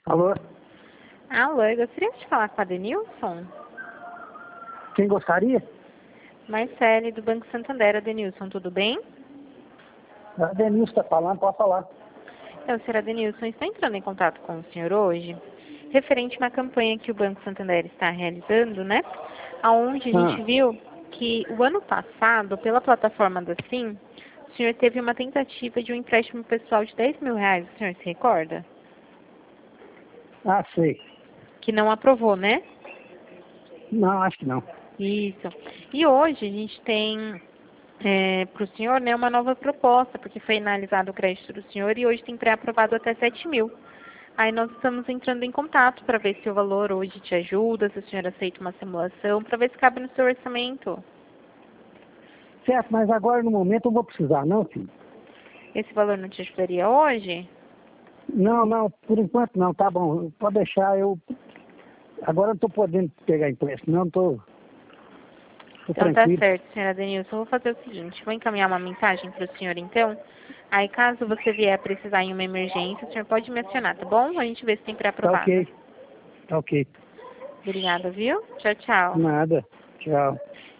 Alô? Alô, eu gostaria de falar com a Denilson. Quem gostaria? Marcele, do Banco Santander. Denilson, tudo bem? A Denilson está falando, pode falar. Eu, senhora Denilson, estou entrando em contato com o senhor hoje, referente a uma campanha que o Banco Santander está realizando, né? Onde a gente viu que o ano passado, pela plataforma da Sim, o senhor teve uma tentativa de um empréstimo pessoal de R$ 10.000, o senhor se recorda? Ah, sei. Que não aprovou, né? Não, acho que não. Isso. E hoje a gente tem para o senhor, né, uma nova proposta, porque foi analisado o crédito do senhor e hoje tem pré-aprovado até 7.000. Aí nós estamos entrando em contato para ver se o valor hoje te ajuda, se o senhor aceita uma simulação, para ver se cabe no seu orçamento. Certo, mas agora no momento eu vou precisar, não, filho? Esse valor não te ajudaria hoje? Não, por enquanto não, tá bom. Pode deixar, agora eu não estou podendo pegar empréstimo, não, estou Então tá tranquilo. certo, senhora Denilson. Eu vou fazer o seguinte, vou encaminhar uma mensagem para o senhor então. Aí caso você vier precisar em uma emergência, o senhor pode me acionar, tá bom? A gente vê se tem Tá pré-aprovado. ok, tá ok. Obrigada, viu? Tchau, tchau. Nada, tchau.